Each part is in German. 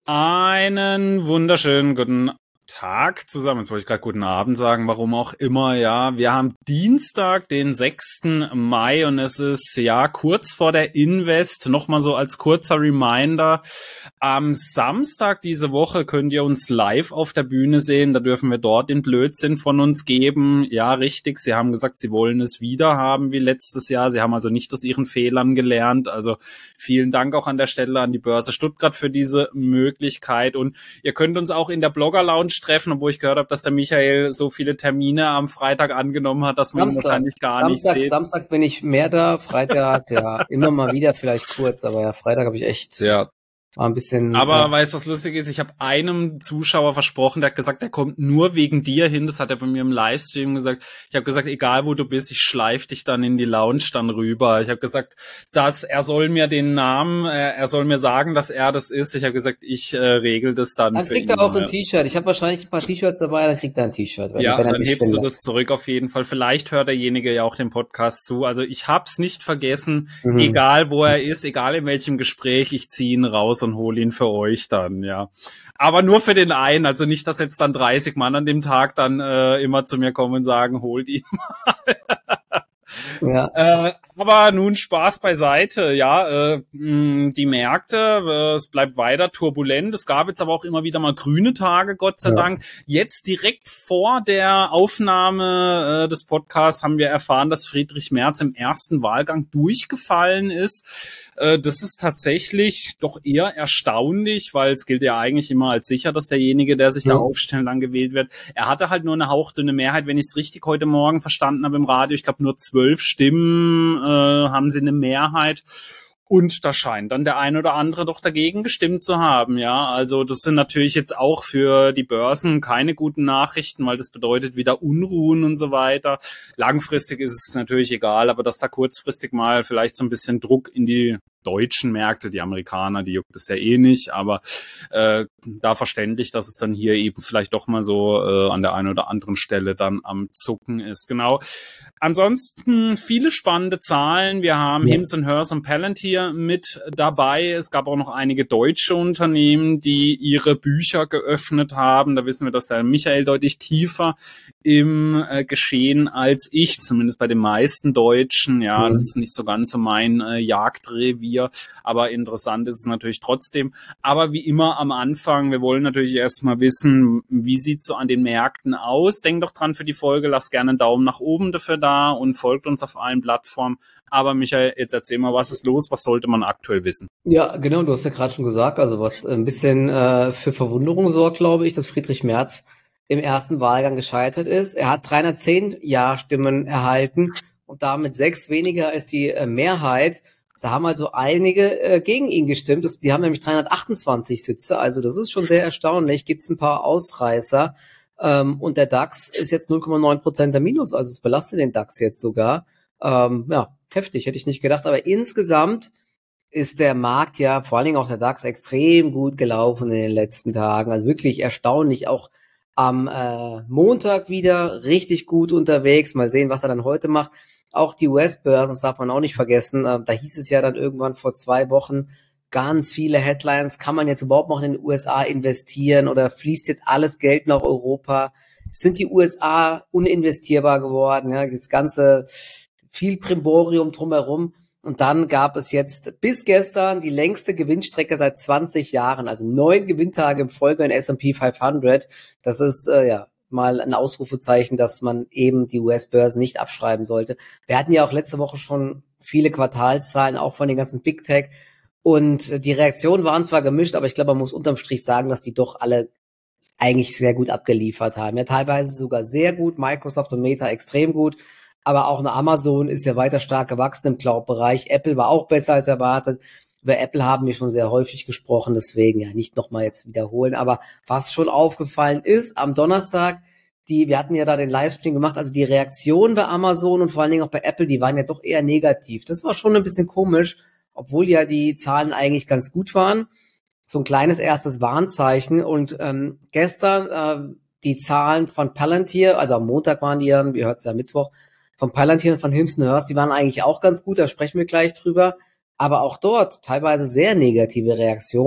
Einen wunderschönen guten Tag zusammen. Jetzt wollte ich gerade guten Abend sagen, warum auch immer, ja. Wir haben Dienstag, den 6. Mai und es ist, ja, kurz vor der Invest. Nochmal so als kurzer Reminder. Am Samstag diese Woche könnt ihr uns live auf der Bühne sehen. Da dürfen wir dort den Blödsinn von uns geben. Ja, richtig. Sie haben gesagt, sie wollen es wieder haben wie letztes Jahr. Sie haben also nicht aus ihren Fehlern gelernt. Also vielen Dank auch an der Stelle an die Börse Stuttgart für diese Möglichkeit. Und ihr könnt uns auch in der Blogger Lounge treffen, obwohl ich gehört habe, dass der Michael so viele Termine am Freitag angenommen hat, dass man ihn wahrscheinlich gar nicht sieht. Samstag bin ich mehr da, Freitag, ja, immer mal wieder vielleicht kurz, aber ja, Freitag habe ich echt... Ja. War ein bisschen. Aber weißt du, was lustig ist? Ich habe einem Zuschauer versprochen, der hat gesagt, der kommt nur wegen dir hin. Das hat er bei mir im Livestream gesagt. Ich habe gesagt, egal wo du bist, ich schleife dich dann in die Lounge dann rüber. Ich habe gesagt, dass er soll mir den Namen, er soll mir sagen, dass er das ist. Ich habe gesagt, ich regel das dann. Dann kriegt er auch ein T-Shirt. Ich habe wahrscheinlich ein paar T-Shirts dabei, dann kriegt er ein T-Shirt. Ja, dann hebst du das zurück auf jeden Fall. Vielleicht hört derjenige ja auch den Podcast zu. Also ich hab's nicht vergessen, egal wo er ist, egal in welchem Gespräch, ich ziehe ihn raus und hole ihn für euch dann, ja. Aber nur für den einen, also nicht, dass jetzt dann 30 Mann an dem Tag dann immer zu mir kommen und sagen, holt ihn mal. Ja. Aber nun Spaß beiseite, ja, die Märkte, es bleibt weiter turbulent. Es gab jetzt aber auch immer wieder mal grüne Tage, Gott sei Dank. Jetzt direkt vor der Aufnahme des Podcasts haben wir erfahren, dass Friedrich Merz im ersten Wahlgang durchgefallen ist. Das ist tatsächlich doch eher erstaunlich, weil es gilt ja eigentlich immer als sicher, dass derjenige, der sich da aufstellt, dann gewählt wird. Er hatte halt nur eine hauchdünne Mehrheit, wenn ich es richtig heute Morgen verstanden habe im Radio. Ich glaube, nur 12 Stimmen haben sie eine Mehrheit. Und da scheint dann der ein oder andere doch dagegen gestimmt zu haben, ja. Also das sind natürlich jetzt auch für die Börsen keine guten Nachrichten, weil das bedeutet wieder Unruhen und so weiter. Langfristig ist es natürlich egal, aber dass da kurzfristig mal vielleicht so ein bisschen Druck in die deutschen Märkte, die Amerikaner, die juckt es ja eh nicht, aber da verständlich, dass es dann hier eben vielleicht doch mal so an der einen oder anderen Stelle dann am Zucken ist. Genau. Ansonsten viele spannende Zahlen. Wir haben Hims & Hers und Palantir mit dabei. Es gab auch noch einige deutsche Unternehmen, die ihre Bücher geöffnet haben. Da wissen wir, dass der Michael deutlich tiefer im Geschehen als ich, zumindest bei den meisten Deutschen. Ja, das ist nicht so ganz so mein Jagdrevier, aber interessant ist es natürlich trotzdem. Aber wie immer am Anfang, wir wollen natürlich erstmal wissen, wie sieht's so an den Märkten aus? Denkt doch dran für die Folge, lasst gerne einen Daumen nach oben dafür da und folgt uns auf allen Plattformen. Aber Michael, jetzt erzähl mal, was ist los? Was sollte man aktuell wissen? Ja, genau, du hast ja gerade schon gesagt, also was ein bisschen für Verwunderung sorgt, glaube ich, dass Friedrich Merz im ersten Wahlgang gescheitert ist. Er hat 310 Ja-Stimmen erhalten und damit 6 weniger als die Mehrheit. Da haben also einige gegen ihn gestimmt. Die haben nämlich 328 Sitze, also das ist schon sehr erstaunlich. Gibt es ein paar Ausreißer. Und der DAX ist jetzt 0,9% der Minus, also es belastet den DAX jetzt sogar. Ja, heftig, hätte ich nicht gedacht. Aber insgesamt ist der Markt ja, vor allen Dingen auch der DAX, extrem gut gelaufen in den letzten Tagen. Also wirklich erstaunlich. Auch am Montag wieder richtig gut unterwegs. Mal sehen, was er dann heute macht. Auch die US-Börsen, das darf man auch nicht vergessen. Da hieß es ja dann irgendwann vor 2 Wochen, ganz viele Headlines. Kann man jetzt überhaupt noch in den USA investieren oder fließt jetzt alles Geld nach Europa? Sind die USA uninvestierbar geworden? Ja, das ganze viel Primborium drumherum. Und dann gab es jetzt bis gestern die längste Gewinnstrecke seit 20 Jahren, also 9 Gewinntage im Folge in S&P 500. Das ist ja mal ein Ausrufezeichen, dass man eben die US-Börsen nicht abschreiben sollte. Wir hatten ja auch letzte Woche schon viele Quartalszahlen, auch von den ganzen Big Tech. Und die Reaktionen waren zwar gemischt, aber ich glaube, man muss unterm Strich sagen, dass die doch alle eigentlich sehr gut abgeliefert haben. Ja, teilweise sogar sehr gut, Microsoft und Meta extrem gut. Aber auch eine Amazon ist ja weiter stark gewachsen im Cloud-Bereich. Apple war auch besser als erwartet. Über Apple haben wir schon sehr häufig gesprochen, deswegen ja nicht nochmal jetzt wiederholen. Aber was schon aufgefallen ist, am Donnerstag, wir hatten ja da den Livestream gemacht, also die Reaktionen bei Amazon und vor allen Dingen auch bei Apple, die waren ja doch eher negativ. Das war schon ein bisschen komisch, obwohl ja die Zahlen eigentlich ganz gut waren. So ein kleines erstes Warnzeichen. Und gestern die Zahlen von Palantir, also am Montag waren die ja, wir hört es ja Mittwoch, von Palantir und von Hims & Hers, die waren eigentlich auch ganz gut, da sprechen wir gleich drüber. Aber auch dort teilweise sehr negative Reaktionen.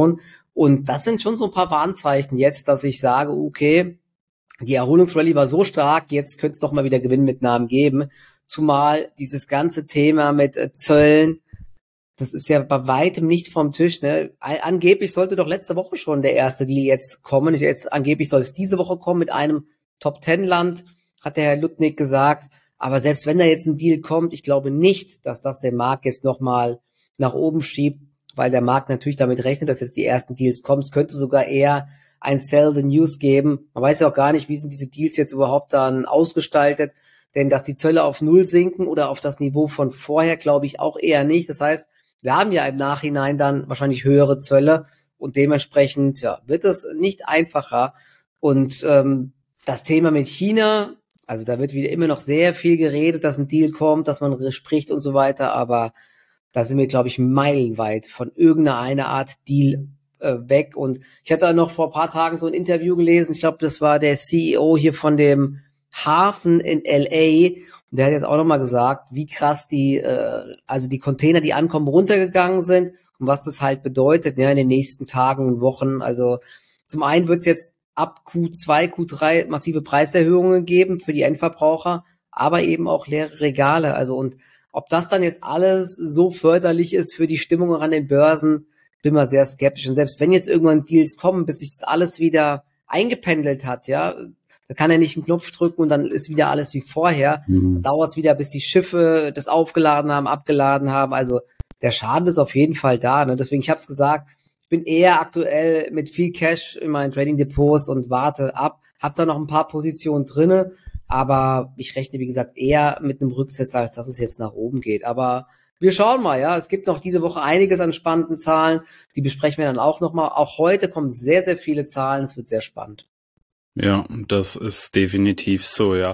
Und das sind schon so ein paar Warnzeichen jetzt, dass ich sage, okay, die Erholungsrallye war so stark, jetzt könnte es doch mal wieder Gewinnmitnahmen geben. Zumal dieses ganze Thema mit Zöllen, das ist ja bei weitem nicht vom Tisch, ne? Angeblich sollte doch letzte Woche schon der erste Deal jetzt kommen. Angeblich soll es diese Woche kommen mit einem Top-10-Land, hat der Herr Lutnick gesagt. Aber selbst wenn da jetzt ein Deal kommt, ich glaube nicht, dass das den Markt jetzt nochmal nach oben schiebt, weil der Markt natürlich damit rechnet, dass jetzt die ersten Deals kommen. Es könnte sogar eher ein Sell the News geben. Man weiß ja auch gar nicht, wie sind diese Deals jetzt überhaupt dann ausgestaltet. Denn dass die Zölle auf Null sinken oder auf das Niveau von vorher, glaube ich auch eher nicht. Das heißt, wir haben ja im Nachhinein dann wahrscheinlich höhere Zölle und dementsprechend wird es nicht einfacher. Und das Thema mit China, also da wird wieder immer noch sehr viel geredet, dass ein Deal kommt, dass man spricht und so weiter, aber da sind wir, glaube ich, meilenweit von irgendeiner Art Deal weg. Und ich hatte noch vor ein paar Tagen so ein Interview gelesen, ich glaube, das war der CEO hier von dem Hafen in LA, und der hat jetzt auch nochmal gesagt, wie krass die Container, die ankommen, runtergegangen sind und was das halt bedeutet, in den nächsten Tagen und Wochen. Also zum einen wird es jetzt ab Q2, Q3 massive Preiserhöhungen geben für die Endverbraucher, aber eben auch leere Regale. Also und ob das dann jetzt alles so förderlich ist für die Stimmung an den Börsen, bin mal sehr skeptisch. Und selbst wenn jetzt irgendwann Deals kommen, bis sich das alles wieder eingependelt hat, da kann er nicht einen Knopf drücken und dann ist wieder alles wie vorher. Dann dauert es wieder, bis die Schiffe das aufgeladen haben, abgeladen haben. Also der Schaden ist auf jeden Fall da. Ne? Deswegen, ich habe es gesagt, ich bin eher aktuell mit viel Cash in meinen Trading-Depots und warte ab. Hab da noch ein paar Positionen drinne, aber ich rechne, wie gesagt, eher mit einem Rücksetzer, als dass es jetzt nach oben geht. Aber wir schauen mal, es gibt noch diese Woche einiges an spannenden Zahlen. Die besprechen wir dann auch nochmal. Auch heute kommen sehr, sehr viele Zahlen. Es wird sehr spannend. Ja, das ist definitiv so, ja.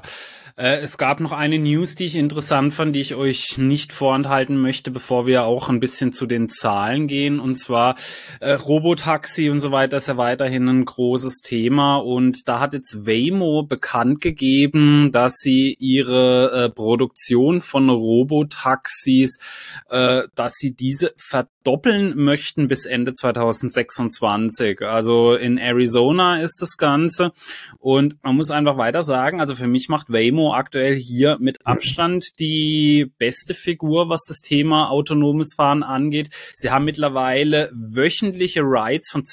Es gab noch eine News, die ich interessant fand, die ich euch nicht vorenthalten möchte, bevor wir auch ein bisschen zu den Zahlen gehen. Und zwar Robotaxi und so weiter ist ja weiterhin ein großes Thema. Und da hat jetzt Waymo bekannt gegeben, dass sie ihre Produktion von Robotaxis, dass sie diese verdoppeln möchten bis Ende 2026. Also in Arizona ist das Ganze. Und man muss einfach weiter sagen, also für mich macht Waymo aktuell hier mit Abstand die beste Figur, was das Thema autonomes Fahren angeht. Sie haben mittlerweile wöchentliche Rides von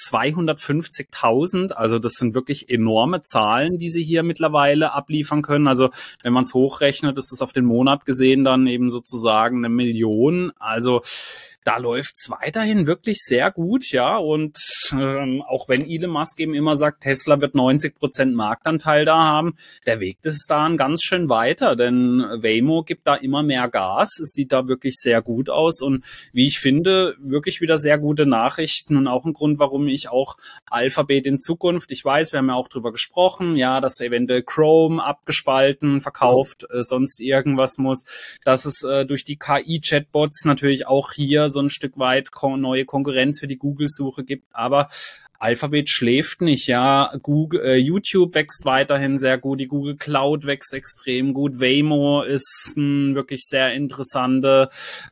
250.000, also das sind wirklich enorme Zahlen, die sie hier mittlerweile abliefern können. Also wenn man es hochrechnet, ist es auf den Monat gesehen dann eben sozusagen 1 Million. Also da läuft's weiterhin wirklich sehr gut, und auch wenn Elon Musk eben immer sagt, Tesla wird 90% Marktanteil da haben, der Weg ist da ganz schön weiter, denn Waymo gibt da immer mehr Gas, es sieht da wirklich sehr gut aus und wie ich finde, wirklich wieder sehr gute Nachrichten und auch ein Grund, warum ich auch Alphabet in Zukunft, ich weiß, wir haben ja auch drüber gesprochen, dass eventuell Chrome abgespalten, verkauft, sonst irgendwas muss, dass es durch die KI-Chatbots natürlich auch hier so ein Stück weit neue Konkurrenz für die Google-Suche gibt, aber Alphabet schläft nicht, Google, YouTube wächst weiterhin sehr gut, die Google Cloud wächst extrem gut, Waymo ist eine wirklich sehr interessante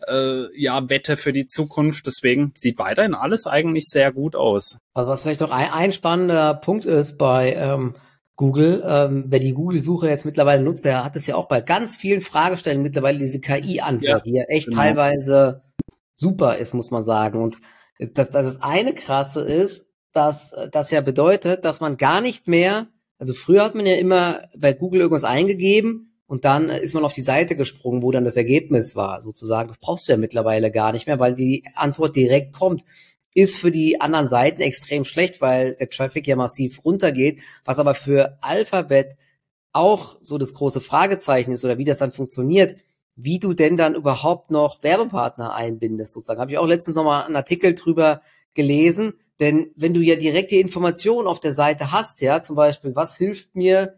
Wette für die Zukunft, deswegen sieht weiterhin alles eigentlich sehr gut aus. Also was vielleicht noch ein spannender Punkt ist bei Google, wer die Google-Suche jetzt mittlerweile nutzt, der hat es ja auch bei ganz vielen Fragestellungen mittlerweile diese KI-Antwort, die ja echt teilweise super ist, muss man sagen. Und das eine Krasse ist, dass das ja bedeutet, dass man gar nicht mehr, also früher hat man ja immer bei Google irgendwas eingegeben und dann ist man auf die Seite gesprungen, wo dann das Ergebnis war, sozusagen. Das brauchst du ja mittlerweile gar nicht mehr, weil die Antwort direkt kommt. Ist für die anderen Seiten extrem schlecht, weil der Traffic ja massiv runtergeht, was aber für Alphabet auch so das große Fragezeichen ist oder wie das dann funktioniert, wie du denn dann überhaupt noch Werbepartner einbindest, sozusagen. Habe ich auch letztens nochmal einen Artikel drüber gelesen, denn wenn du ja direkt die Information auf der Seite hast, zum Beispiel, was hilft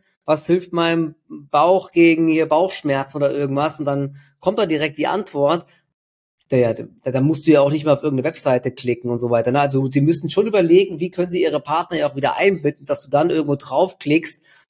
meinem Bauch gegen hier Bauchschmerzen oder irgendwas und dann kommt da direkt die Antwort, da musst du ja auch nicht mehr auf irgendeine Webseite klicken und so weiter. Ne? Also die müssen schon überlegen, wie können sie ihre Partner ja auch wieder einbinden, dass du dann irgendwo draufklickst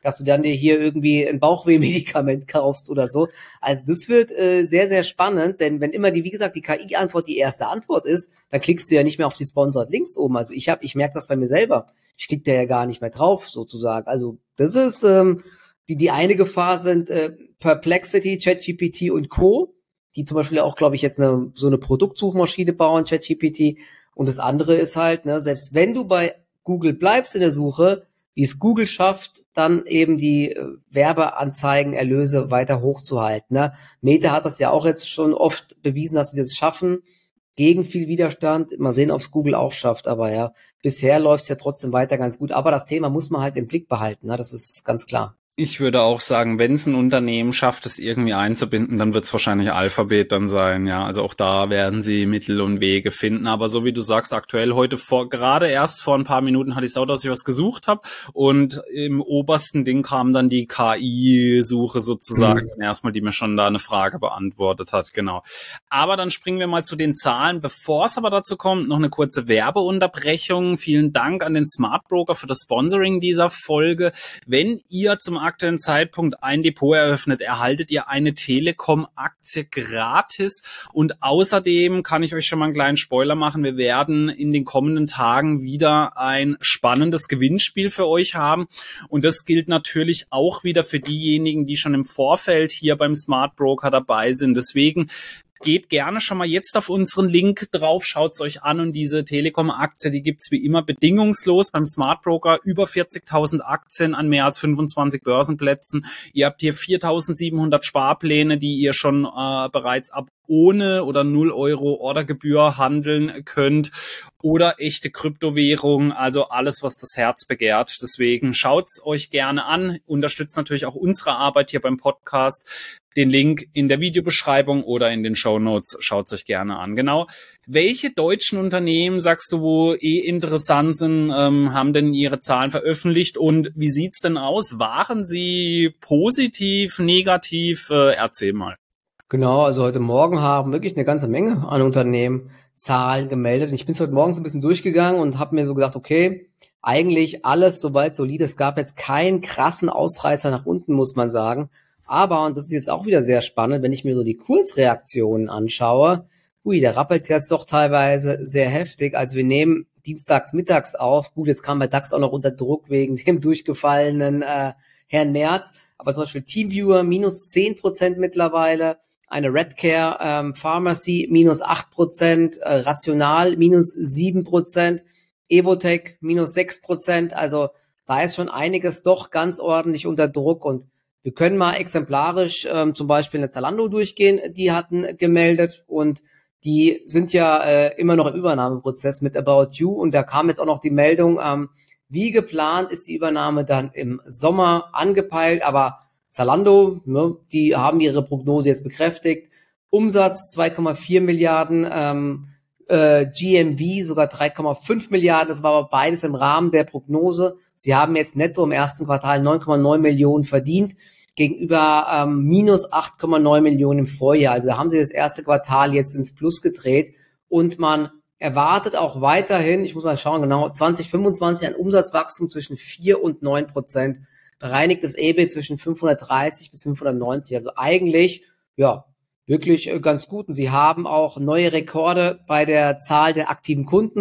dass du dann dir hier irgendwie ein Bauchweh-Medikament kaufst oder so. Also das wird sehr, sehr spannend, denn wenn immer wie gesagt, die KI-Antwort die erste Antwort ist, dann klickst du ja nicht mehr auf die Sponsored Links oben. Also ich merke das bei mir selber. Ich klicke da ja gar nicht mehr drauf, sozusagen. Also das ist die eine Gefahr sind Perplexity, ChatGPT und Co., die zum Beispiel auch, glaube ich, jetzt so eine Produktsuchmaschine bauen, ChatGPT. Und das andere ist halt, ne, selbst wenn du bei Google bleibst in der Suche, wie es Google schafft, dann eben die Werbeanzeigenerlöse weiter hochzuhalten. Ne? Meta hat das ja auch jetzt schon oft bewiesen, dass sie das schaffen, gegen viel Widerstand. Mal sehen, ob es Google auch schafft. Aber ja, bisher läuft es ja trotzdem weiter ganz gut. Aber das Thema muss man halt im Blick behalten. Ne? Das ist ganz klar. Ich würde auch sagen, wenn es ein Unternehmen schafft, es irgendwie einzubinden, dann wird es wahrscheinlich Alphabet dann sein, ja. Also auch da werden sie Mittel und Wege finden. Aber so wie du sagst, aktuell gerade erst vor ein paar Minuten hatte ich es auch, dass ich was gesucht habe und im obersten Ding kam dann die KI-Suche sozusagen erstmal, die mir schon da eine Frage beantwortet hat, genau. Aber dann springen wir mal zu den Zahlen. Bevor es aber dazu kommt, noch eine kurze Werbeunterbrechung. Vielen Dank an den Smart Broker für das Sponsoring dieser Folge. Wenn ihr zum aktuellen Zeitpunkt ein Depot eröffnet, erhaltet ihr eine Telekom-Aktie gratis und außerdem kann ich euch schon mal einen kleinen Spoiler machen, wir werden in den kommenden Tagen wieder ein spannendes Gewinnspiel für euch haben und das gilt natürlich auch wieder für diejenigen, die schon im Vorfeld hier beim Smart Broker dabei sind. Deswegen geht gerne schon mal jetzt auf unseren Link drauf, schaut's euch an und diese Telekom-Aktie, die gibt's wie immer bedingungslos beim Smart Broker, über 40.000 Aktien an mehr als 25 Börsenplätzen. Ihr habt hier 4.700 Sparpläne, die ihr schon bereits ab ohne oder 0 Euro Ordergebühr handeln könnt oder echte Kryptowährungen, also alles, was das Herz begehrt. Deswegen schaut's euch gerne an, unterstützt natürlich auch unsere Arbeit hier beim Podcast. Den Link in der Videobeschreibung oder in den Shownotes, schaut's euch gerne an. Genau. Welche deutschen Unternehmen, sagst du, wo interessant sind, haben denn ihre Zahlen veröffentlicht und wie sieht's denn aus? Waren sie positiv, negativ? Erzähl mal. Genau, also heute Morgen haben wirklich eine ganze Menge an Unternehmen Zahlen gemeldet. Ich bin heute Morgen so ein bisschen durchgegangen und habe mir so gedacht, okay, eigentlich alles soweit solide. Es gab jetzt keinen krassen Ausreißer nach unten, muss man sagen. Aber, und das ist jetzt auch wieder sehr spannend, wenn ich mir so die Kursreaktionen anschaue, da rappelt's jetzt doch teilweise sehr heftig. Also wir nehmen dienstags mittags auf. Gut, jetzt kam bei DAX auch noch unter Druck wegen dem durchgefallenen Herrn Merz. Aber zum Beispiel TeamViewer minus 10% mittlerweile. Eine Redcare Pharmacy minus 8%, Rational minus 7%, Evotech minus 6%. Also da ist schon einiges doch ganz ordentlich unter Druck und wir können mal exemplarisch zum Beispiel eine Zalando durchgehen, die hatten gemeldet und die sind ja immer noch im Übernahmeprozess mit About You und da kam jetzt auch noch die Meldung, wie geplant ist die Übernahme dann im Sommer angepeilt, aber Zalando, ne, die haben ihre Prognose jetzt bekräftigt, Umsatz 2,4 Milliarden, GMV sogar 3,5 Milliarden, das war aber beides im Rahmen der Prognose. Sie haben jetzt netto im ersten Quartal 9,9 Millionen verdient, gegenüber minus 8,9 Millionen im Vorjahr. Also da haben sie das erste Quartal jetzt ins Plus gedreht und man erwartet auch weiterhin, ich muss mal schauen, genau 2025 ein Umsatzwachstum zwischen 4 und 9%, bereinigtes EBIT zwischen 530 bis 590. Also eigentlich, ja, wirklich ganz gut. Und sie haben auch neue Rekorde bei der Zahl der aktiven Kunden,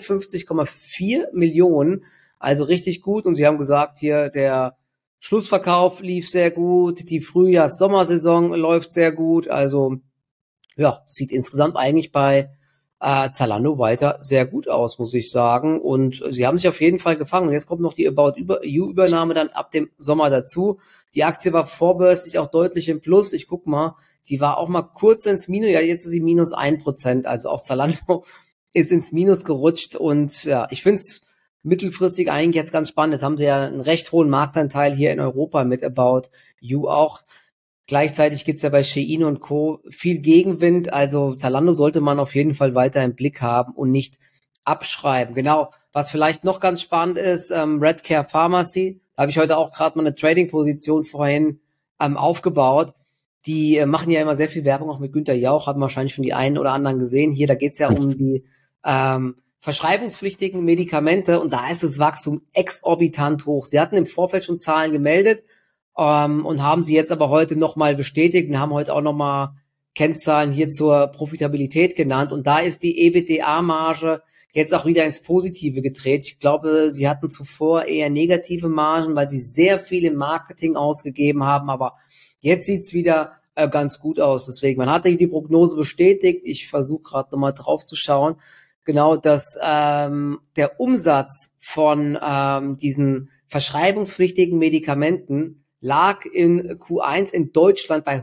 52,4 Millionen, also richtig gut. Und sie haben gesagt, hier der Schlussverkauf lief sehr gut, die Frühjahrs-Sommersaison läuft sehr gut. Also ja, sieht insgesamt eigentlich bei Zalando weiter sehr gut aus, muss ich sagen. Und sie haben sich auf jeden Fall gefangen. Und jetzt kommt noch die About You-Übernahme dann ab dem Sommer dazu. Die Aktie war vorbörslich auch deutlich im Plus. Ich guck mal, die war auch mal kurz ins Minus. Ja, jetzt ist sie minus 1%. Also auch Zalando ist ins Minus gerutscht. Und ja, ich finde es mittelfristig eigentlich jetzt ganz spannend. Jetzt haben sie ja einen recht hohen Marktanteil hier in Europa mit About You auch. Gleichzeitig gibt's ja bei Shein und Co. viel Gegenwind, also Zalando sollte man auf jeden Fall weiter im Blick haben und nicht abschreiben. Genau, was vielleicht noch ganz spannend ist, Redcare Pharmacy, da habe ich heute auch gerade mal eine Trading-Position vorhin aufgebaut. Die machen ja immer sehr viel Werbung auch mit Günther Jauch, haben wahrscheinlich schon die einen oder anderen gesehen. Hier, da geht's ja um die verschreibungspflichtigen Medikamente und da ist das Wachstum exorbitant hoch. Sie hatten im Vorfeld schon Zahlen gemeldet und haben sie jetzt aber heute nochmal bestätigt und haben heute auch nochmal Kennzahlen hier zur Profitabilität genannt und da ist die EBITDA-Marge jetzt auch wieder ins Positive gedreht. Ich glaube, sie hatten zuvor eher negative Margen, weil sie sehr viel im Marketing ausgegeben haben, aber jetzt sieht's wieder ganz gut aus. Deswegen, man hatte die Prognose bestätigt. Ich versuche gerade nochmal drauf zu schauen. Genau, dass der Umsatz von diesen verschreibungspflichtigen Medikamenten lag in Q1 in Deutschland bei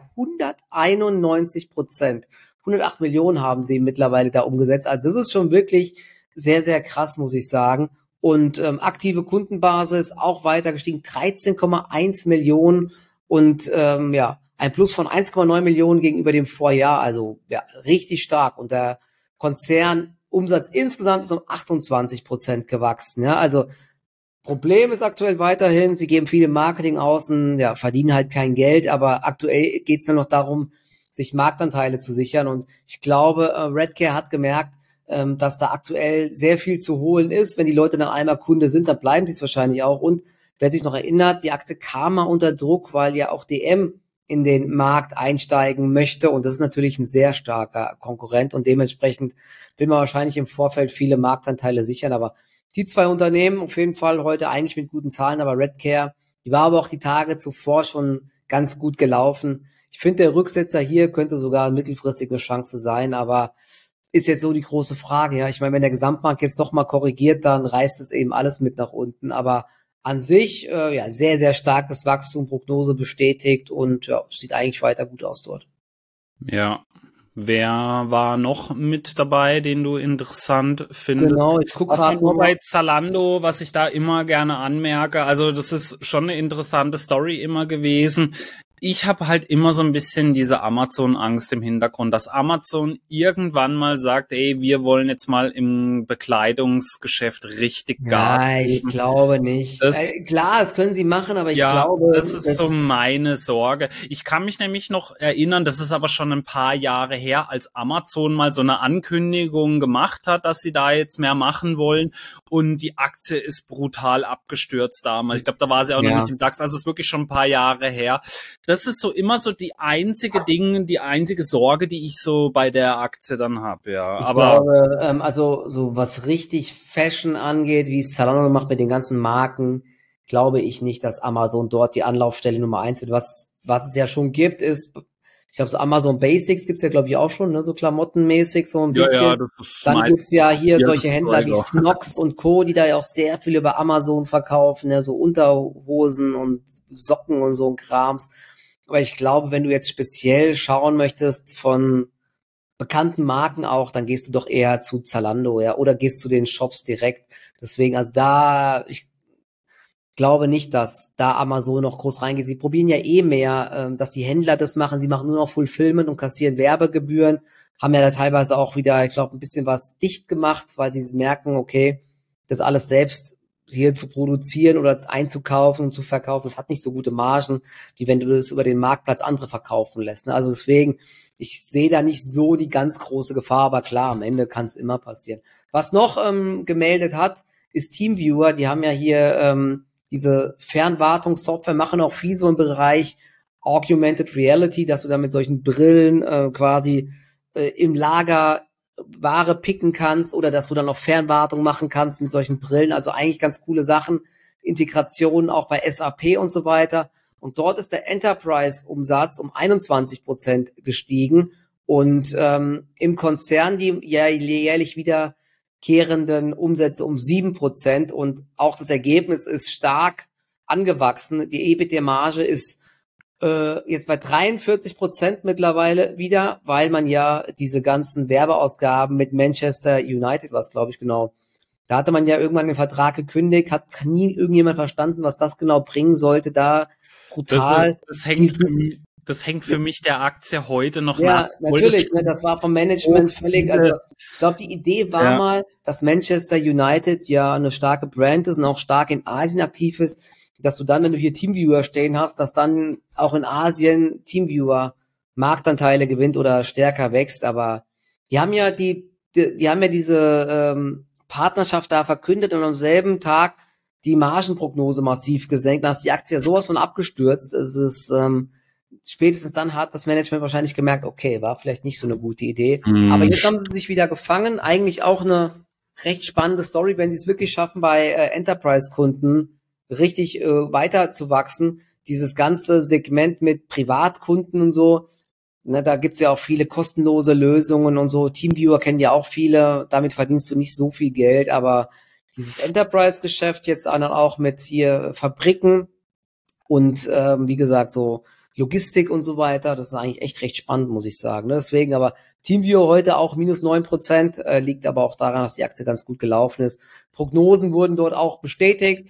191%. 108 Millionen haben sie mittlerweile da umgesetzt. Also das ist schon wirklich sehr, sehr krass, muss ich sagen. Und aktive Kundenbasis auch weiter gestiegen, 13,1 Millionen und ein Plus von 1,9 Millionen gegenüber dem Vorjahr. Also ja, richtig stark. Und der Konzernumsatz insgesamt ist um 28% gewachsen. Ja, also Problem ist aktuell weiterhin, sie geben viele Marketing außen, ja, verdienen halt kein Geld, aber aktuell geht es nur noch darum, sich Marktanteile zu sichern. Und ich glaube, Redcare hat gemerkt, dass da aktuell sehr viel zu holen ist. Wenn die Leute dann einmal Kunde sind, dann bleiben sie es wahrscheinlich auch. Und wer sich noch erinnert, die Aktie kam mal unter Druck, weil ja auch DM in den Markt einsteigen möchte. Und das ist natürlich ein sehr starker Konkurrent. Und dementsprechend will man wahrscheinlich im Vorfeld viele Marktanteile sichern. Aber die zwei Unternehmen auf jeden Fall heute eigentlich mit guten Zahlen. Aber Redcare, die war aber auch die Tage zuvor schon ganz gut gelaufen. Ich finde, der Rücksetzer hier könnte sogar mittelfristig eine Chance sein. Aber ist jetzt so die große Frage. Ja, ich meine, wenn der Gesamtmarkt jetzt doch mal korrigiert, dann reißt es eben alles mit nach unten. Aber an sich, ja, sehr, sehr starkes Wachstum, Prognose bestätigt und ja, sieht eigentlich weiter gut aus dort. Ja. Wer war noch mit dabei, den du interessant findest? Genau, ich gucke gerade nur bei Zalando, was ich da immer gerne anmerke. Also das ist schon eine interessante Story immer gewesen. Ich habe halt immer so ein bisschen diese Amazon-Angst im Hintergrund, dass Amazon irgendwann mal sagt, ey, wir wollen jetzt mal im Bekleidungsgeschäft richtig Gas geben. Ich glaube nicht. Klar, das können sie machen, aber ich glaube... das ist so meine Sorge. Ich kann mich nämlich noch erinnern, das ist aber schon ein paar Jahre her, als Amazon mal so eine Ankündigung gemacht hat, dass sie da jetzt mehr machen wollen und die Aktie ist brutal abgestürzt damals. Ich glaube, da war sie auch noch nicht im DAX, also es ist wirklich schon ein paar Jahre her. Das ist so immer so die einzige Sorge, die ich so bei der Aktie dann habe, ja. Ich glaube, also so was richtig Fashion angeht, wie es Zalando macht mit den ganzen Marken, glaube ich nicht, dass Amazon dort die Anlaufstelle Nummer 1 wird. Was es ja schon gibt, ist, ich glaube, so Amazon Basics gibt's ja, glaube ich, auch schon, ne, so klamottenmäßig, so ein bisschen. Ja, das ist dann gibt's ja hier solche Händler wie Snox und Co., die da ja auch sehr viel über Amazon verkaufen, ne, so Unterhosen und Socken und so ein Krams. Aber ich glaube, wenn du jetzt speziell schauen möchtest von bekannten Marken auch, dann gehst du doch eher zu Zalando, ja, oder gehst zu den Shops direkt. Deswegen, also ich glaube nicht, dass da Amazon noch groß reingeht. Sie probieren ja eh mehr, dass die Händler das machen. Sie machen nur noch Fulfillment und kassieren Werbegebühren. Haben ja da teilweise auch wieder, ich glaube, ein bisschen was dicht gemacht, weil sie merken, okay, das alles selbst hier zu produzieren oder einzukaufen und zu verkaufen, das hat nicht so gute Margen, wie wenn du das über den Marktplatz andere verkaufen lässt. Also deswegen, ich sehe da nicht so die ganz große Gefahr, aber klar, am Ende kann es immer passieren. Was noch gemeldet hat, ist Teamviewer. Die haben ja hier diese Fernwartungssoftware, machen auch viel so im Bereich Augmented Reality, dass du da mit solchen Brillen quasi im Lager Ware picken kannst oder dass du dann noch Fernwartung machen kannst mit solchen Brillen. Also eigentlich ganz coole Sachen. Integration auch bei SAP und so weiter. Und dort ist der Enterprise-Umsatz um 21% gestiegen. Und im Konzern die jährlich wiederkehrenden Umsätze um 7%. Und auch das Ergebnis ist stark angewachsen. Die EBITDA-Marge ist jetzt bei 43% mittlerweile wieder, weil man ja diese ganzen Werbeausgaben mit Manchester United, was glaube ich genau, da hatte man ja irgendwann den Vertrag gekündigt, hat nie irgendjemand verstanden, was das genau bringen sollte, da brutal. Das hängt für mich der Aktie heute noch nach. Ja, natürlich, ne, das war vom Management völlig, also ich glaube, die Idee war mal, dass Manchester United ja eine starke Brand ist und auch stark in Asien aktiv ist, dass du dann, wenn du hier Teamviewer stehen hast, dass dann auch in Asien Teamviewer Marktanteile gewinnt oder stärker wächst, aber die haben ja diese Partnerschaft da verkündet und am selben Tag die Margenprognose massiv gesenkt. Da ist die Aktie ja sowas von abgestürzt. Es ist, spätestens dann hat das Management wahrscheinlich gemerkt, okay, war vielleicht nicht so eine gute Idee. Aber jetzt haben sie sich wieder gefangen. Eigentlich auch eine recht spannende Story, wenn sie es wirklich schaffen, bei Enterprise-Kunden richtig weiter zu wachsen. Dieses ganze Segment mit Privatkunden und so, ne, da gibt's ja auch viele kostenlose Lösungen und so. Teamviewer kennen ja auch viele. Damit verdienst du nicht so viel Geld, aber dieses Enterprise-Geschäft jetzt auch mit hier Fabriken und wie gesagt, so Logistik und so weiter, das ist eigentlich echt recht spannend, muss ich sagen. Deswegen aber TeamViewer heute auch minus 9%, liegt aber auch daran, dass die Aktie ganz gut gelaufen ist. Prognosen wurden dort auch bestätigt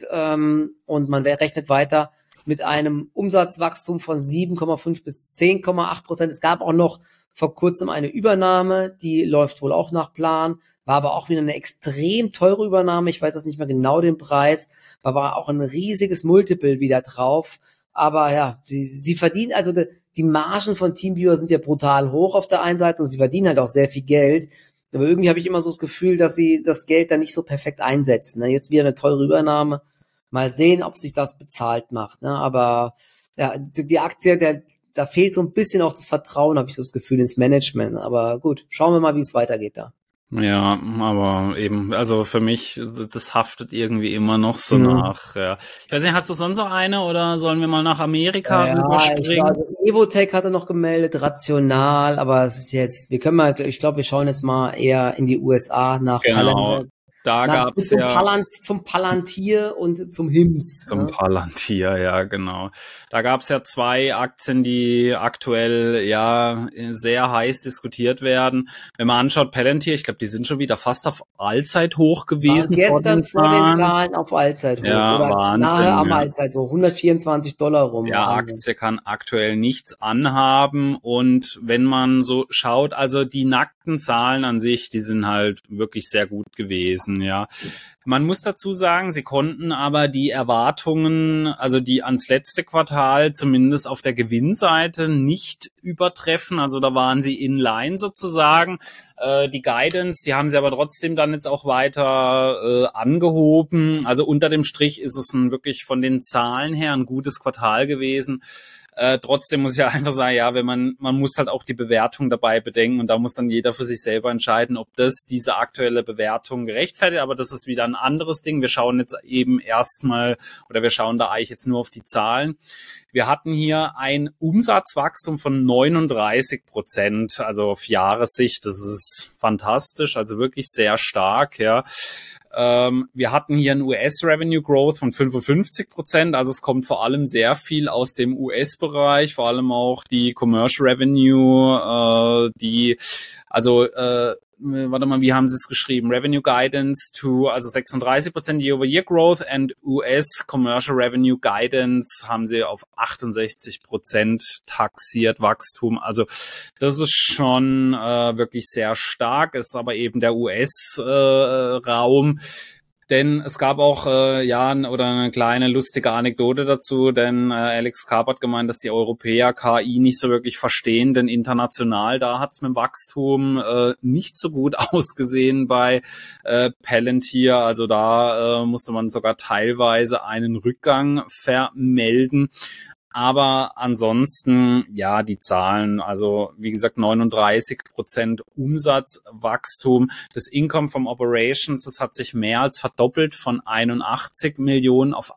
und man rechnet weiter mit einem Umsatzwachstum von 7,5 bis 10,8%. Es gab auch noch vor kurzem eine Übernahme, die läuft wohl auch nach Plan, war aber auch wieder eine extrem teure Übernahme. Ich weiß jetzt nicht mehr genau den Preis, war auch ein riesiges Multiple wieder drauf. Aber ja, sie verdienen, also die Margen von TeamViewer sind ja brutal hoch auf der einen Seite und sie verdienen halt auch sehr viel Geld. Aber irgendwie habe ich immer so das Gefühl, dass sie das Geld dann nicht so perfekt einsetzen. Jetzt wieder eine teure Übernahme. Mal sehen, ob sich das bezahlt macht. Aber ja, die Aktie, da fehlt so ein bisschen auch das Vertrauen, habe ich so das Gefühl, ins Management. Aber gut, schauen wir mal, wie es weitergeht da. Ja, aber eben, also für mich, das haftet irgendwie immer noch so nach. Ja. Ich weiß nicht, hast du sonst noch eine oder sollen wir mal nach Amerika rüberspringen? Evotech hatte noch gemeldet, rational, aber es ist jetzt, wir schauen jetzt mal eher in die USA nach Palantir. Da gab's zum Palantir und zum HIMSS. Zum Palantir, ja, genau. Da gab's ja zwei Aktien, die aktuell ja sehr heiß diskutiert werden. Wenn man anschaut, Palantir, ich glaube, die sind schon wieder fast auf Allzeithoch gewesen. Gestern vor den Zahlen auf Allzeithoch. Ja, oder Wahnsinn. Nahe am Allzeithoch, $124 rum. Ja, Aktie kann aktuell nichts anhaben und wenn man so schaut, also die nackten Zahlen an sich, die sind halt wirklich sehr gut gewesen, ja. Man muss dazu sagen, sie konnten aber die Erwartungen, also die ans letzte Quartal zumindest auf der Gewinnseite nicht übertreffen. Also da waren sie in line sozusagen. Die Guidance, die haben sie aber trotzdem dann jetzt auch weiter angehoben. Also unter dem Strich ist es wirklich von den Zahlen her ein gutes Quartal gewesen. Trotzdem muss ich ja einfach sagen, ja, wenn man muss halt auch die Bewertung dabei bedenken und da muss dann jeder für sich selber entscheiden, ob das diese aktuelle Bewertung gerechtfertigt, aber das ist wieder ein anderes Ding. Wir schauen jetzt eben erstmal, oder wir schauen da eigentlich jetzt nur auf die Zahlen. Wir hatten hier ein Umsatzwachstum von 39%, also auf Jahressicht. Das ist fantastisch, also wirklich sehr stark, ja. Wir hatten hier ein US-Revenue Growth von 55%, also es kommt vor allem sehr viel aus dem US-Bereich, vor allem auch die Commercial Revenue, wie haben sie es geschrieben? Revenue Guidance also 36% Year-over-Year Growth and US Commercial Revenue Guidance haben sie auf 68% taxiert Wachstum. Also das ist schon wirklich sehr stark, ist aber eben der US-Raum. Denn es gab auch eine kleine lustige Anekdote dazu, denn Alex Karp hat gemeint, dass die Europäer KI nicht so wirklich verstehen, denn international, da hat's mit dem Wachstum nicht so gut ausgesehen bei Palantir, also da musste man sogar teilweise einen Rückgang vermelden. Aber ansonsten, ja, die Zahlen, also wie gesagt 39% Umsatzwachstum. Das Income from Operations, das hat sich mehr als verdoppelt von 81 Millionen auf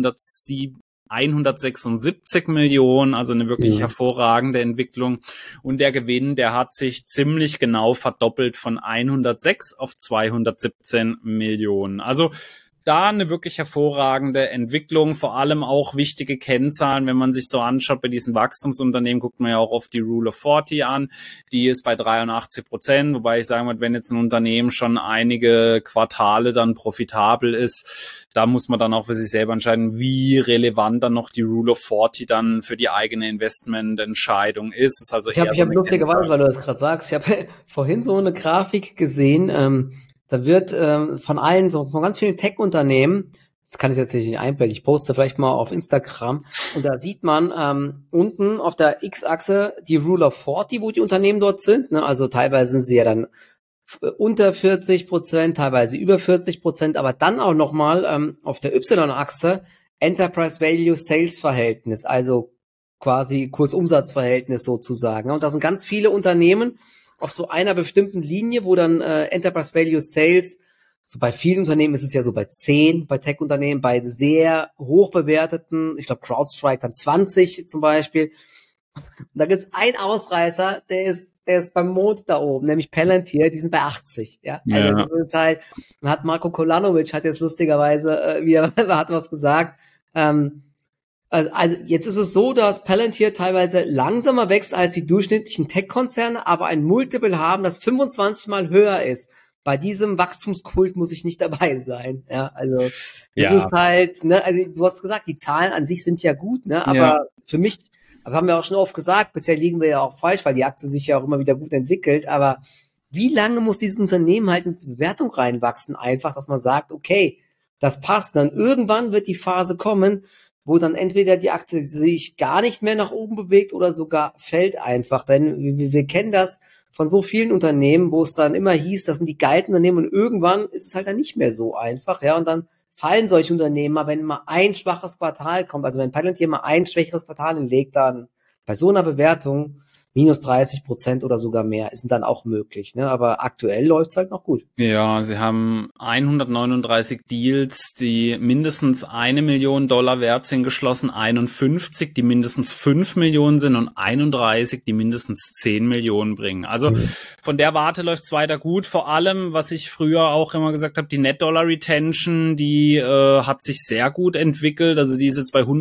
176 Millionen, also eine wirklich hervorragende Entwicklung. Und der Gewinn, der hat sich ziemlich genau verdoppelt von 106 auf 217 Millionen. Also da eine wirklich hervorragende Entwicklung, vor allem auch wichtige Kennzahlen, wenn man sich so anschaut, bei diesen Wachstumsunternehmen guckt man ja auch oft die Rule of 40 an, die ist bei 83%, wobei ich sagen würde, wenn jetzt ein Unternehmen schon einige Quartale dann profitabel ist, da muss man dann auch für sich selber entscheiden, wie relevant dann noch die Rule of 40 dann für die eigene Investmententscheidung ist. Das ist also ich habe lustigerweise, weil du das gerade sagst, ich habe vorhin so eine Grafik gesehen, da wird von ganz vielen Tech-Unternehmen, das kann ich jetzt nicht einblenden, ich poste vielleicht mal auf Instagram, und da sieht man unten auf der X-Achse die Rule of 40, wo die Unternehmen dort sind, ne? Also teilweise sind sie ja dann unter 40%, teilweise über 40%, aber dann auch nochmal auf der Y-Achse Enterprise Value Sales Verhältnis, also quasi Kursumsatzverhältnis sozusagen. Und da sind ganz viele Unternehmen auf so einer bestimmten Linie, wo dann Enterprise Value Sales, so bei vielen Unternehmen ist es ja so bei 10, bei Tech-Unternehmen, bei sehr hoch bewerteten, ich glaube CrowdStrike dann 20 zum Beispiel. Und da gibt es einen Ausreißer, der ist beim Mond da oben, nämlich Palantir, die sind bei 80, ja. Also das ist halt, hat Marko Kolanovic hat jetzt lustigerweise wieder hat was gesagt. Also jetzt ist es so, dass Palantir teilweise langsamer wächst als die durchschnittlichen Tech-Konzerne, aber ein Multiple haben, das 25 mal höher ist. Bei diesem Wachstumskult muss ich nicht dabei sein. Ja, also das ist halt, ne, also du hast gesagt, die Zahlen an sich sind ja gut, ne, aber für mich, das haben wir auch schon oft gesagt, bisher liegen wir ja auch falsch, weil die Aktie sich ja auch immer wieder gut entwickelt, aber wie lange muss dieses Unternehmen halt in die Bewertung reinwachsen? Einfach, dass man sagt, okay, das passt. Dann irgendwann wird die Phase kommen, wo dann entweder die Aktie sich gar nicht mehr nach oben bewegt oder sogar fällt einfach. Denn wir kennen das von so vielen Unternehmen, wo es dann immer hieß, das sind die geilen Unternehmen und irgendwann ist es halt dann nicht mehr so einfach. Ja, und dann fallen solche Unternehmen mal, wenn mal ein schwaches Quartal kommt. Also wenn Palantir mal ein schwächeres Quartal hinlegt, dann bei so einer Bewertung minus 30% oder sogar mehr sind dann auch möglich, ne? Aber aktuell läuft's halt noch gut. Ja, sie haben 139 Deals, die mindestens $1 Million wert sind, geschlossen, 51, die mindestens 5 Millionen sind und 31, die mindestens 10 Millionen bringen. Also von der Warte läuft's weiter gut. Vor allem, was ich früher auch immer gesagt habe, die Net-Dollar-Retention, die hat sich sehr gut entwickelt. Also die ist jetzt bei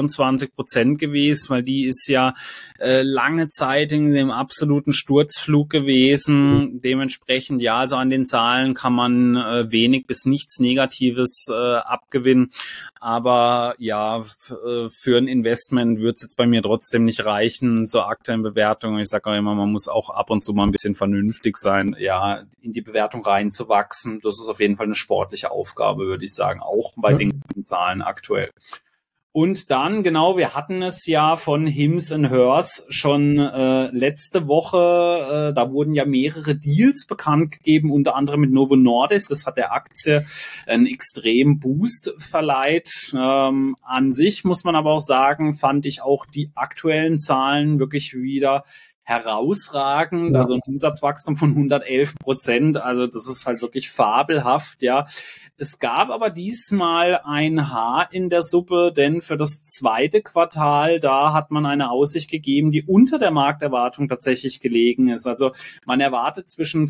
124% gewesen, weil die ist ja lange Zeit in dem absoluten Sturzflug gewesen. Dementsprechend, ja, also an den Zahlen kann man wenig bis nichts Negatives abgewinnen. Aber ja, für ein Investment wird es jetzt bei mir trotzdem nicht reichen zur aktuellen Bewertung. Ich sage auch immer, man muss auch ab und zu mal ein bisschen vernünftig sein, ja, in die Bewertung reinzuwachsen. Das ist auf jeden Fall eine sportliche Aufgabe, würde ich sagen, auch bei den Zahlen aktuell. Und dann, genau, wir hatten es ja von Hims & Hers schon letzte Woche, da wurden ja mehrere Deals bekannt gegeben, unter anderem mit Novo Nordisk. Das hat der Aktie einen extremen Boost verleiht. An sich muss man aber auch sagen, fand ich auch die aktuellen Zahlen wirklich wieder herausragend, ja. Also ein Umsatzwachstum von 111%, also das ist halt wirklich fabelhaft, ja. Es gab aber diesmal ein Haar in der Suppe, denn für das zweite Quartal, da hat man eine Aussicht gegeben, die unter der Markterwartung tatsächlich gelegen ist. Also man erwartet zwischen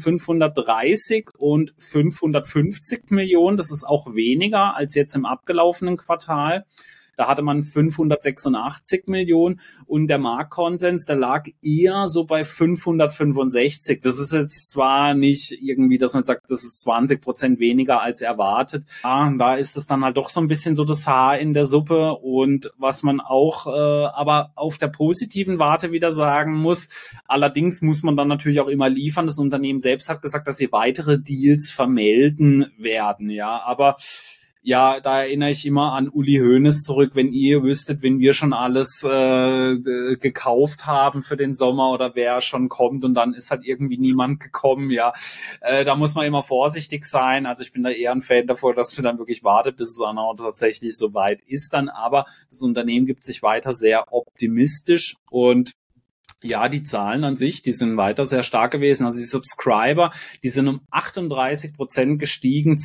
530 und 550 Millionen, das ist auch weniger als jetzt im abgelaufenen Quartal. Da hatte man 586 Millionen und der Marktkonsens, der lag eher so bei 565. Das ist jetzt zwar nicht irgendwie, dass man sagt, das ist 20% weniger als erwartet. Ja, da ist es dann halt doch so ein bisschen so das Haar in der Suppe. Und was man auch aber auf der positiven Warte wieder sagen muss, allerdings muss man dann natürlich auch immer liefern. Das Unternehmen selbst hat gesagt, dass sie weitere Deals vermelden werden. Ja, aber ja, da erinnere ich immer an Uli Hoeneß zurück, wenn ihr wüsstet, wenn wir schon alles gekauft haben für den Sommer oder wer schon kommt und dann ist halt irgendwie niemand gekommen, ja. Da muss man immer vorsichtig sein. Also ich bin da eher ein Fan davor, dass man dann wirklich wartet, bis es dann auch tatsächlich soweit ist dann. Aber das Unternehmen gibt sich weiter sehr optimistisch und ja, die Zahlen an sich, die sind weiter sehr stark gewesen. Also die Subscriber, die sind um 38% gestiegen.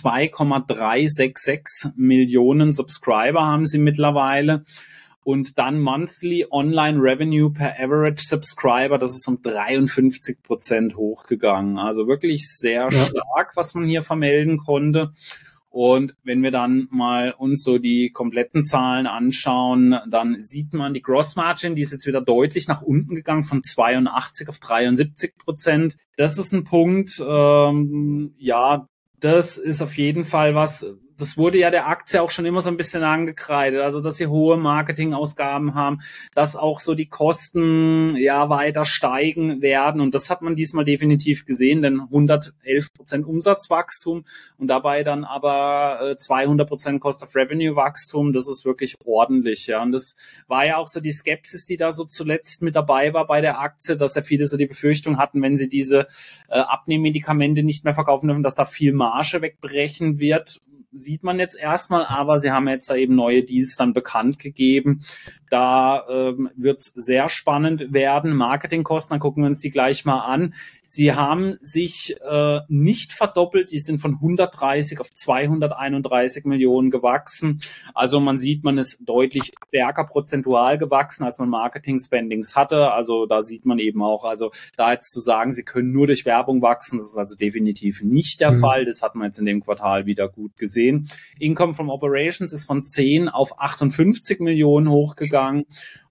2,366 Millionen Subscriber haben sie mittlerweile. Und dann Monthly Online Revenue per Average Subscriber, das ist um 53% hochgegangen. Also wirklich sehr stark, was man hier vermelden konnte. Und wenn wir dann mal uns so die kompletten Zahlen anschauen, dann sieht man die Gross Margin, die ist jetzt wieder deutlich nach unten gegangen von 82 auf 73%. Das ist ein Punkt, ja, das ist auf jeden Fall was, das wurde ja der Aktie auch schon immer so ein bisschen angekreidet, also dass sie hohe Marketingausgaben haben, dass auch so die Kosten ja weiter steigen werden, und das hat man diesmal definitiv gesehen, denn 111% Umsatzwachstum und dabei dann aber 200% Cost of Revenue Wachstum, das ist wirklich ordentlich, ja, und das war ja auch so die Skepsis, die da so zuletzt mit dabei war bei der Aktie, dass ja viele so die Befürchtung hatten, wenn sie diese Abnehmmedikamente nicht mehr verkaufen dürfen, dass da viel Marge wegbrechen wird. Sieht man jetzt erstmal, aber sie haben jetzt da eben neue Deals dann bekannt gegeben. Da wird es sehr spannend werden. Marketingkosten, dann gucken wir uns die gleich mal an. Sie haben sich nicht verdoppelt, die sind von 130 auf 231 Millionen gewachsen. Also man sieht, man ist deutlich stärker prozentual gewachsen, als man Marketing-Spendings hatte. Also da sieht man eben auch, also da jetzt zu sagen, sie können nur durch Werbung wachsen, das ist also definitiv nicht der Fall. Das hat man jetzt in dem Quartal wieder gut gesehen. Income from Operations ist von 10 auf 58 Millionen hochgegangen.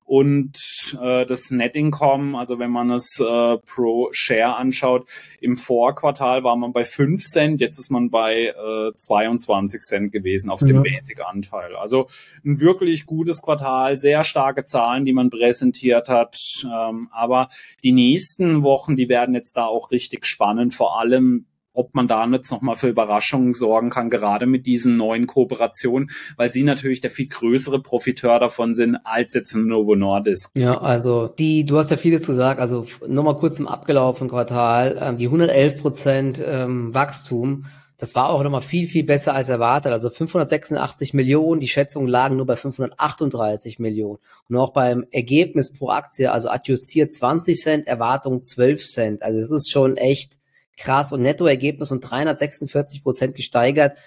Und das Net Income, also wenn man es pro Share anschaut, im Vorquartal war man bei 5 Cent, jetzt ist man bei 22 Cent gewesen auf dem Basic-Anteil. Also ein wirklich gutes Quartal, sehr starke Zahlen, die man präsentiert hat. Aber die nächsten Wochen, die werden jetzt da auch richtig spannend, vor allem ob man da jetzt nochmal für Überraschungen sorgen kann, gerade mit diesen neuen Kooperationen, weil sie natürlich der viel größere Profiteur davon sind, als jetzt Novo Nordisk. Ja, also du hast ja vieles gesagt, also nochmal kurz im abgelaufenen Quartal, die 111% Wachstum, das war auch nochmal viel, viel besser als erwartet, also 586 Millionen, die Schätzungen lagen nur bei 538 Millionen. Und auch beim Ergebnis pro Aktie, also adjustiert 20 Cent, Erwartung 12 Cent, also es ist schon echt krass, und Nettoergebnis um 346% gesteigert.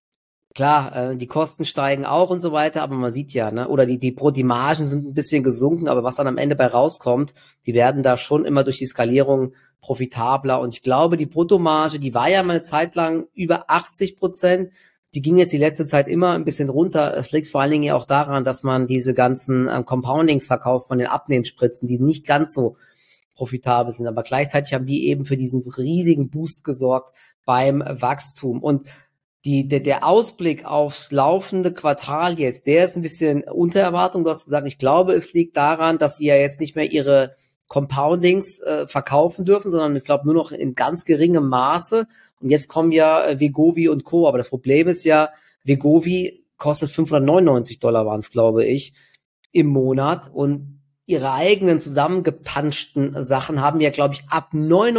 Klar, die Kosten steigen auch und so weiter, aber man sieht ja, ne, oder die Margen sind ein bisschen gesunken, aber was dann am Ende bei rauskommt, die werden da schon immer durch die Skalierung profitabler, und ich glaube, die Bruttomarge, die war ja mal eine Zeit lang über 80%, die ging jetzt die letzte Zeit immer ein bisschen runter. Es liegt vor allen Dingen ja auch daran, dass man diese ganzen Compoundings verkauft von den Abnehmspritzen, die nicht ganz so profitabel sind, aber gleichzeitig haben die eben für diesen riesigen Boost gesorgt beim Wachstum. Und der Ausblick aufs laufende Quartal jetzt, der ist ein bisschen unter Erwartung. Du hast gesagt, ich glaube, es liegt daran, dass sie ja jetzt nicht mehr ihre Compoundings verkaufen dürfen, sondern ich glaube nur noch in ganz geringem Maße. Und jetzt kommen ja Wegovy und Co. Aber das Problem ist ja, Wegovy kostet $599 waren es, glaube ich, im Monat, und ihre eigenen zusammengepanschten Sachen haben ja, glaube ich, ab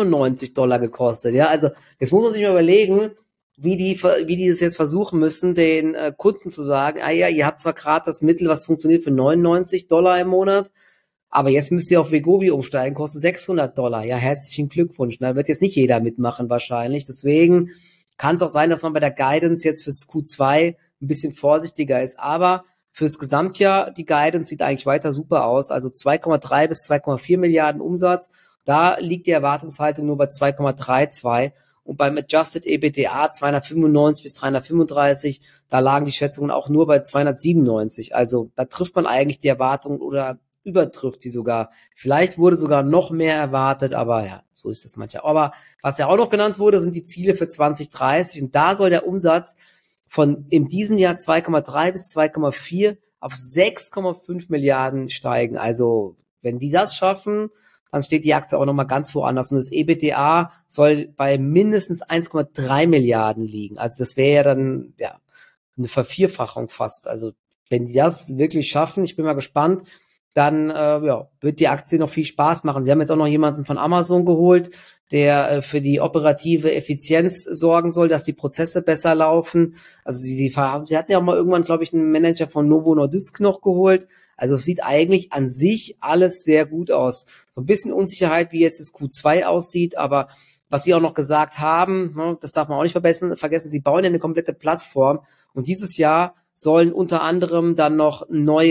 $99 gekostet. Ja, also jetzt muss man sich mal überlegen, wie die das jetzt versuchen müssen, den Kunden zu sagen, ja, ihr habt zwar gerade das Mittel, was funktioniert für $99 im Monat, aber jetzt müsst ihr auf Wegovy umsteigen, kostet $600. Ja, herzlichen Glückwunsch. Da wird jetzt nicht jeder mitmachen wahrscheinlich. Deswegen kann es auch sein, dass man bei der Guidance jetzt fürs Q2 ein bisschen vorsichtiger ist. Aber fürs Gesamtjahr, die Guidance sieht eigentlich weiter super aus. Also 2,3 bis 2,4 Milliarden Umsatz. Da liegt die Erwartungshaltung nur bei 2,32. Und beim Adjusted EBITDA 295 bis 335, da lagen die Schätzungen auch nur bei 297. Also da trifft man eigentlich die Erwartungen oder übertrifft sie sogar. Vielleicht wurde sogar noch mehr erwartet, aber ja, so ist es manchmal. Aber was ja auch noch genannt wurde, sind die Ziele für 2030. Und da soll der Umsatz von in diesem Jahr 2,3 bis 2,4 auf 6,5 Milliarden steigen. Also wenn die das schaffen, dann steht die Aktie auch nochmal ganz woanders. Und das EBITDA soll bei mindestens 1,3 Milliarden liegen. Also das wäre ja dann ja eine Vervierfachung fast. Also wenn die das wirklich schaffen, ich bin mal gespannt, dann wird die Aktie noch viel Spaß machen. Sie haben jetzt auch noch jemanden von Amazon geholt, der für die operative Effizienz sorgen soll, dass die Prozesse besser laufen. Also sie hatten ja auch mal irgendwann, glaube ich, einen Manager von Novo Nordisk noch geholt. Also es sieht eigentlich an sich alles sehr gut aus. So ein bisschen Unsicherheit, wie jetzt das Q2 aussieht, aber was sie auch noch gesagt haben, ne, das darf man auch nicht vergessen, sie bauen ja eine komplette Plattform, und dieses Jahr sollen unter anderem dann noch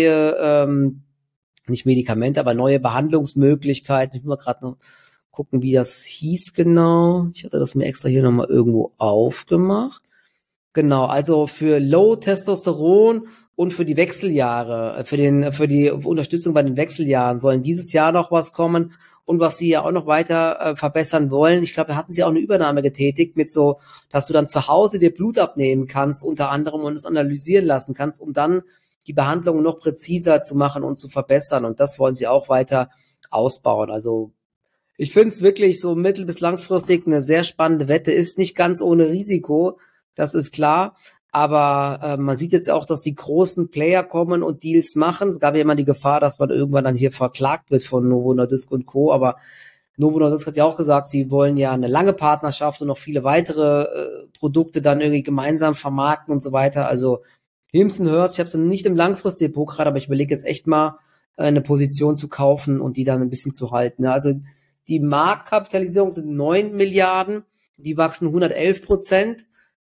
neue nicht Medikamente, aber neue Behandlungsmöglichkeiten. Ich muss mal gerade noch gucken, wie das hieß genau. Ich hatte das mir extra hier nochmal irgendwo aufgemacht. Genau, also für Low Testosteron und für die Wechseljahre, für die Unterstützung bei den Wechseljahren sollen dieses Jahr noch was kommen und was sie ja auch noch weiter verbessern wollen. Ich glaube, da hatten sie auch eine Übernahme getätigt mit so, dass du dann zu Hause dir Blut abnehmen kannst, unter anderem, und es analysieren lassen kannst, um dann die Behandlung noch präziser zu machen und zu verbessern. Und das wollen sie auch weiter ausbauen. Also ich finde es wirklich so mittel- bis langfristig eine sehr spannende Wette. Ist nicht ganz ohne Risiko, das ist klar. Aber man sieht jetzt auch, dass die großen Player kommen und Deals machen. Es gab ja immer die Gefahr, dass man irgendwann dann hier verklagt wird von Novo Nordisk und Co. Aber Novo Nordisk hat ja auch gesagt, sie wollen ja eine lange Partnerschaft und noch viele weitere Produkte dann irgendwie gemeinsam vermarkten und so weiter. Also Hims & Hers, ich habe es nicht im Langfristdepot gerade, aber ich überlege jetzt echt mal eine Position zu kaufen und die dann ein bisschen zu halten. Also die Marktkapitalisierung sind 9 Milliarden, die wachsen 111%.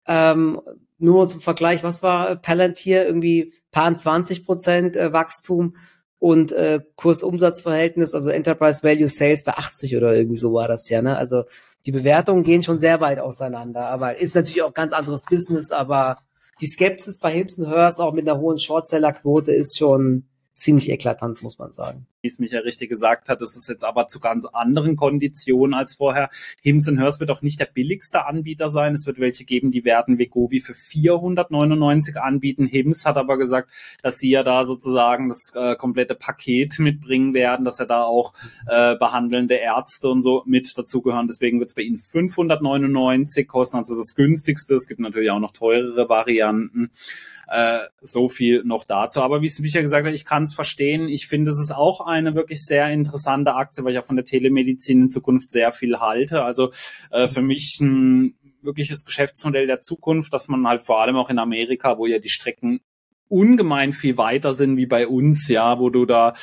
Nur zum Vergleich, was war Palantir? Irgendwie paar 20% Wachstum und Kursumsatzverhältnis, also Enterprise Value Sales bei 80 oder irgendwie so war das ja, ne? Also die Bewertungen gehen schon sehr weit auseinander, aber ist natürlich auch ganz anderes Business, aber die Skepsis bei Hims & Hers auch mit einer hohen Shortseller-Quote ist schon ziemlich eklatant, muss man sagen. Wie es Micha richtig gesagt hat, das ist jetzt aber zu ganz anderen Konditionen als vorher. Hims & Hers wird auch nicht der billigste Anbieter sein. Es wird welche geben, die werden Wegovy für 499 anbieten. Hims hat aber gesagt, dass sie ja da sozusagen das komplette Paket mitbringen werden, dass ja da auch behandelnde Ärzte und so mit dazugehören. Deswegen wird es bei ihnen 599 kosten, also das günstigste. Es gibt natürlich auch noch teurere Varianten. So viel noch dazu. Aber wie es Micha gesagt hat, ich kann es verstehen. Ich finde, es ist auch eine wirklich sehr interessante Aktie, weil ich auch von der Telemedizin in Zukunft sehr viel halte. Also für mich ein wirkliches Geschäftsmodell der Zukunft, dass man halt vor allem auch in Amerika, wo ja die Strecken ungemein viel weiter sind wie bei uns, ja, wo du da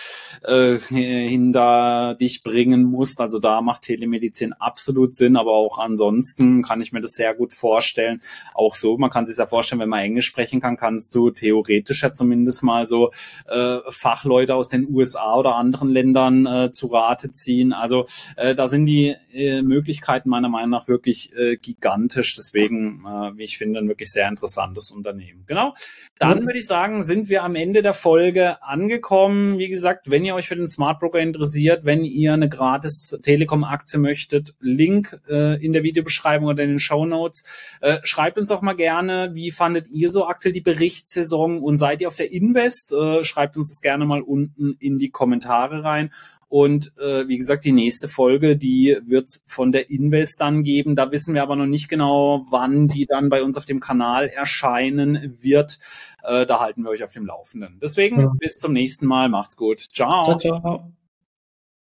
hinter dich bringen musst. Also da macht Telemedizin absolut Sinn, aber auch ansonsten kann ich mir das sehr gut vorstellen. Auch so, man kann sich ja vorstellen, wenn man Englisch sprechen kann, kannst du theoretisch ja zumindest mal so Fachleute aus den USA oder anderen Ländern zu Rate ziehen. Also da sind die Möglichkeiten meiner Meinung nach wirklich gigantisch. Deswegen, wie ich finde, ein wirklich sehr interessantes Unternehmen. Genau. Dann würde ich sagen, sind wir am Ende der Folge angekommen. Wie gesagt, wenn ihr euch für den Smart Broker interessiert, wenn ihr eine gratis Telekom-Aktie möchtet, Link in der Videobeschreibung oder in den Shownotes. Schreibt uns auch mal gerne, wie fandet ihr so aktuell die Berichtssaison und seid ihr auf der Invest? Schreibt uns das gerne mal unten in die Kommentare rein. Und wie gesagt, die nächste Folge, die wird's von der Invest dann geben. Da wissen wir aber noch nicht genau, wann die dann bei uns auf dem Kanal erscheinen wird. Da halten wir euch auf dem Laufenden. Deswegen bis zum nächsten Mal. Macht's gut. Ciao. Ciao, ciao.